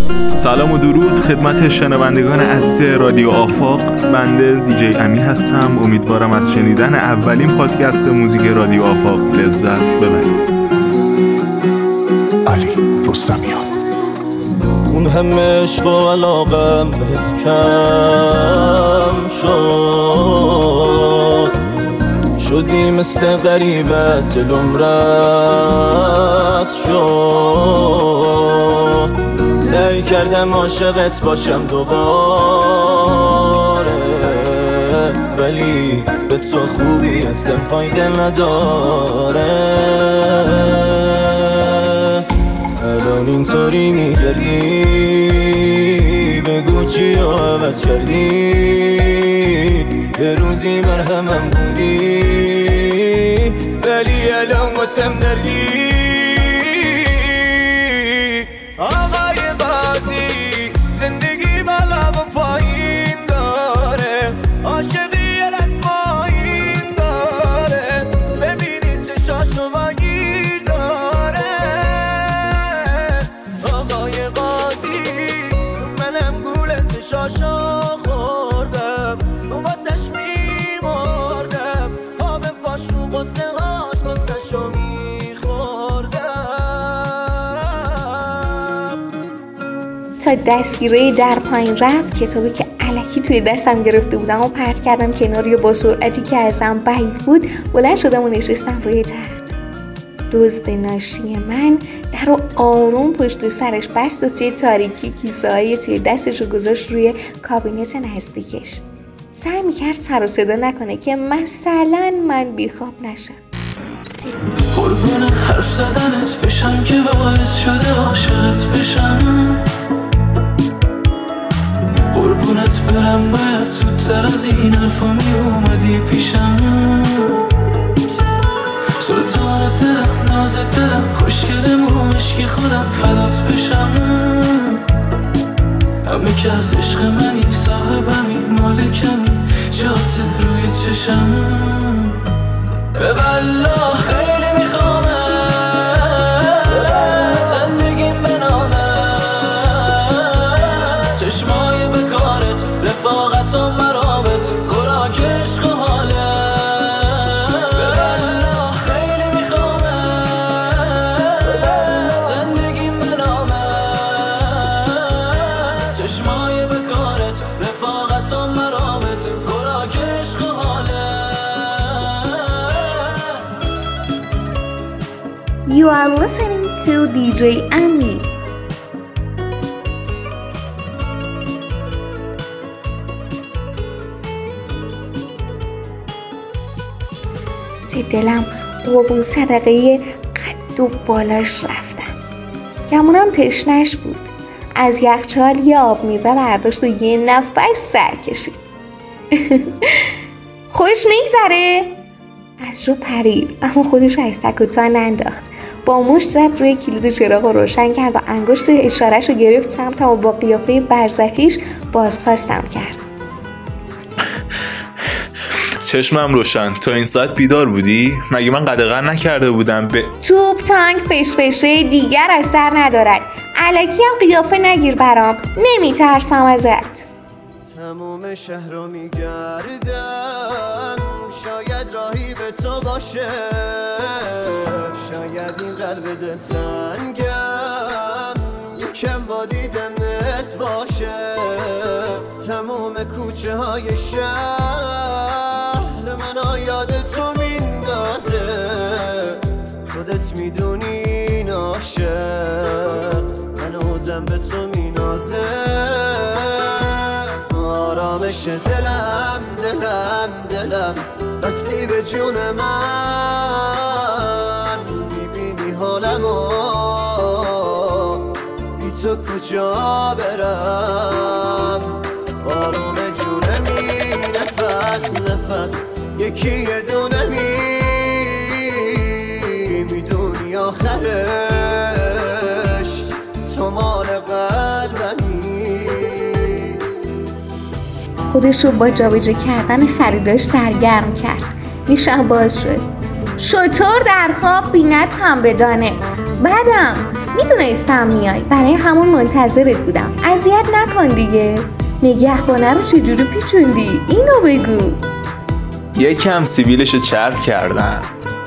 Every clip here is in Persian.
سلام و درود خدمت شنوندگان عزیز رادیو آفاق. بنده دیجی امی هستم. امیدوارم از شنیدن اولین پادکست موزیک رادیو آفاق لذت ببرید. علی رستمیان. اون همه عشق و علاقم بهت کم شدی مثل غریب از جلوم رد شد. سعی کردم عاشقت باشم دوباره، ولی به تو خوبی هستم فایده نداره. الان اینطوری میگردی، بگو چی رو عوض کردی. یه روزی مرهمم بودی، ولی الان واسم دردی. آقای بازی زندگی بالا و پایین داره، عاشقی رسمایین داره. ببینید چشاشو واگیر داره. آقای بازی منم گول چشاشو خوردم، واسش میمردم. آب فاشو قصه هاش واسشو میخوردم. تا دستگیره در پایین رفت، کتابی که الکی توی دستم گرفته بودم و پرت کردم کنار. یا با سرعتی که ازم بعید بود بلند شدم و نشستم روی تخت. دزد ناشی من در رو آروم پشت سرش بست و توی تاریکی کیسه های توی دستش رو گذاشت روی کابینت نزدیکش. سعی میکرد سر و صدا نکنه که مثلا من بیخواب نشم. قربون حرف زدنت بشم که باعث شده عاشقت بشم. قربونت برم باید زودتر از این حرفا می اومدی پیشم. سلطان دلم، ناز دلم، خوشگلم و عشقی خودم فدات بشم. همه که از عشق منی، صاحبمی، مالکمی، جات روی چشم. به والله خیلی میخوامم، زندگیم به نامت. چشمای بکارت، رفاقت و مرامت، خوراک عشق و حالت. به والله خیلی میخوامم، زندگیم به نامت. چشمای بکارت، رفاقت و مرامت، خوراک عشق و حالت. You are listening to DJ Ami. توی دلم قربون صدقه قد و بالاش رفتم. گمونم تشنش بود. از یخچال یه آب میوه برداشت و یه نفس سر کشید. خوش میگذره؟ از جو پرید، اما خودش از تک و تا ننداخت. با مشت زد روی کلید چراغ رو روشن کرد و انگشت اشارهش رو گرفت سمتم و با قیافه برزخیش بازخواستم کرد. چشمم روشن. تا این ساعت بیدار بودی؟ مگه من قدغن نکرده بودم؟ توپ تانک فشفشه دیگر اثر ندارد. الکی هم قیافه نگیر برام، نمیترسم ازت. تموم شهر رو میگردم، شاید راهی به تو باشه. شاید این قلب دلتنگم یکم با دیدنت باشه. تموم کوچه های شهر منو یاد تو میندازه. خودت میدونی ناشق هنوزم به تو مینازه. آرامش دلم دلم دلم اصلی به جون من. میبینی حالمو بی تو کجا برم. آروم جونمی نفس نفس یکی یه دونمی. میدونی آخرش تو مال قلبمی. خودش رو با جابجا کردن خریداش سرگرم کرد. نیشم باز شد. شطور در خواب بیند هم بدانه. بعدم میدونستم میای، برای همون منتظرت بودم. اذیت نکن دیگه. نگهبانه رو چجوری پیچوندی؟ اینو بگو. یکم سیبیلشو چرب کردم.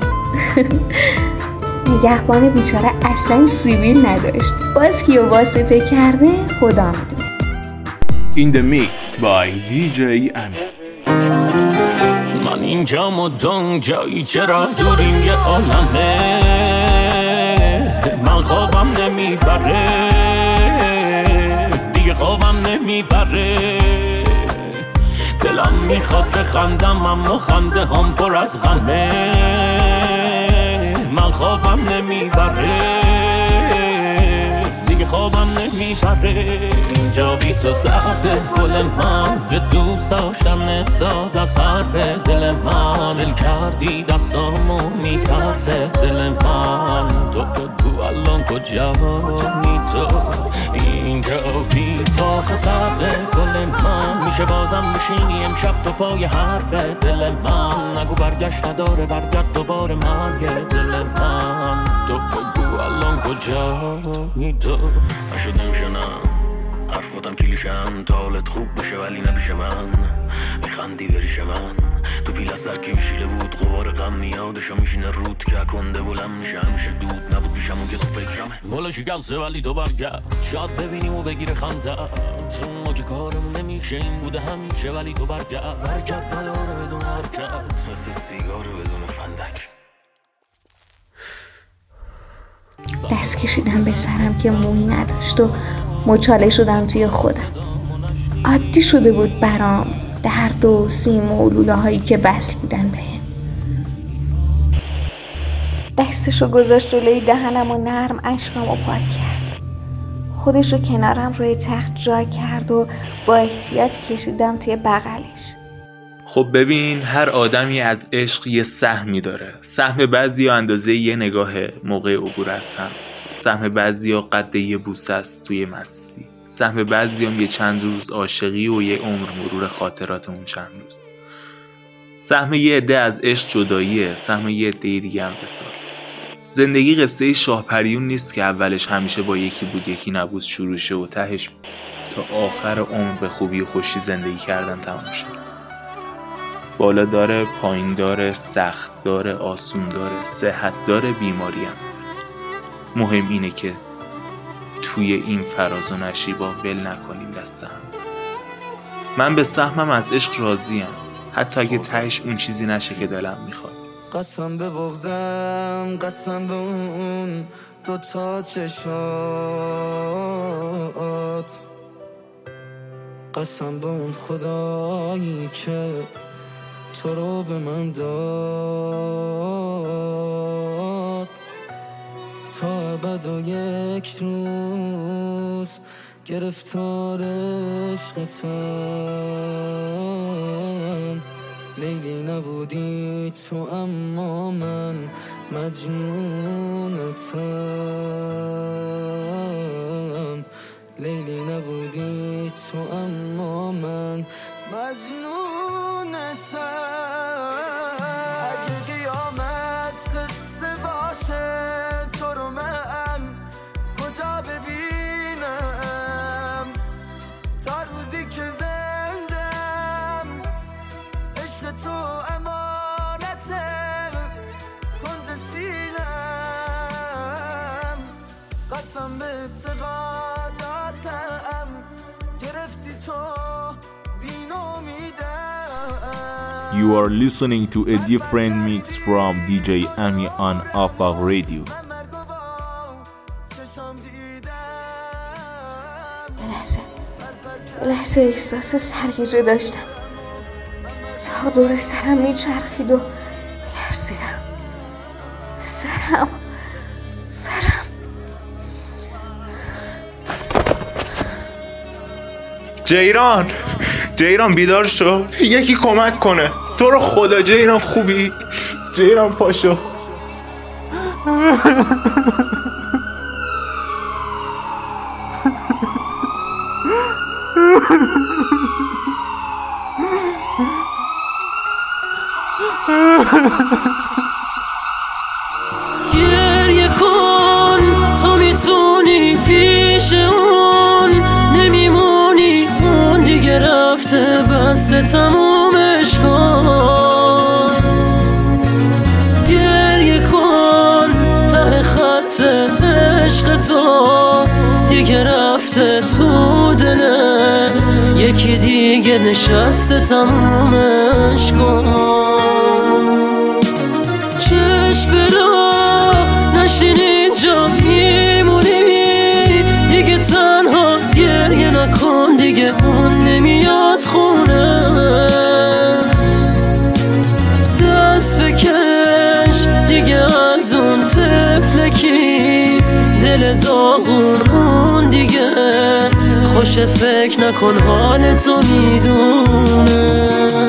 نگهبان بیچاره اصلا سیبیل نداشت. باز کیو واسطه کرده خدا میدونه. In the mix by DJ امی. من اینجا مدام جایی چرا دوریم یه عالمه، من خوابم نمیبره دیگه، خوابم نمیبره. دلم میخواد بخندم اما خنده هم پر از غمه، من خوابم نمیبره دیگه، خوابم نمیبره. اینجا بی تو سرده گل من، به دوست داشتن ساده صرف دل من، دل کردی دستامو میترسه دل من. تو بگو الان کجایی تو؟ اینجا بی تو سرده گل من، میشه بازم بشینی امشب تو پای حرف دل من. نگو برگشت نداره، برگرد دوباره مرگ دل من. تو بگو الان کجایی تو؟ نشدم شنم حرف بودم کلیشم، تا حالت خوب بشه ولی نبیشه من، میخندی بریشه من. تو پیل از سرکی میشیله بود غبار غم، میادشا میشینه رود که کنده بلم میشه، همیشه دود نبود پیشم اون که تو فکرمه. والا شکسته ولی تو برگرد، شاید ببینیم و بگیره خنده. چون ما که کارمون نمیشه این بوده همیشه، ولی تو برگرد. برکت نداره بدون حرکت، مثل سیگار بدون فندک. دست کشیدم به سرم که مویی نداشت و مچاله شدم توی خودم. عادی شده بود برام درد و سیم و لوله هایی که وصل بودن بهم. دستشو گذاشت جلوی دهنم و نرم اشکامو پاک کرد. خودشو کنارم روی تخت جا کرد و با احتیاط کشیدم توی بغلش. خب ببین، هر آدمی از عشق یه سهمی داره. سهم بعضی اندازه یه نگاهه موقع عبور از هم، سهم بعضی ها قد یه بوسه است توی مستی، سهم بعضی هم یه چند روز عاشقی و یه عمر مرور خاطرات اون چند روز. سهم یه عده از عشق جداییه، سهم یه عده دیگه هم وصال. زندگی قصه شاه پریون نیست که اولش همیشه با یکی بود یکی نبود شروع شه و تهش تا آخر عمر به خوبی و خوشی زندگی کردن تمام شه. بالا داره، پایین داره، سخت داره، آسون داره، صحت داره، بیماری هم. مهم اینه که توی این فراز و نشیبا ول نکنیم دست هم. من به سهمم از عشق راضیم، حتی اگه تهش اون چیزی نشه که دلم میخواد. قسم به بغضم، قسم به اون دوتا چشات، قسم به اون خدایی که تو رو به من داد. تا ابد و یک روز گرفتار عشقتم. لیلی نبودی تو اما من مجنونتم. لیلی نبودی تو اما من مجنونتم. اگه قیامت قصه باشه تو رو من کجا ببینم؟ تا روزی که زندم عشق تو امانته کنج سینم. قسم به اعتقاداتم گرفتی تو دین امیدم. You are listening to a different mix from DJ Ami on Afaq Radio. لحظه احساس سرگیجه داشتم. تا دور سرم میچرخید و لرزیدم. سرم جیران بیدار شو، یکی کمک کنه، تو رو خدا. جیران خوبی؟ جیران پاشو. خط عشق تو دیگه رفته تو دله، یکی دیگه نشسته تمومش کن. چشم برا نشین اینجا میمونی، دیگه تنها گریه نکن، دیگه اون نمیاد خونه. دست بکش دیگه از اون طفلکی، دل داغون اون دیگه خوش، فکر نکن حال تو میدونه.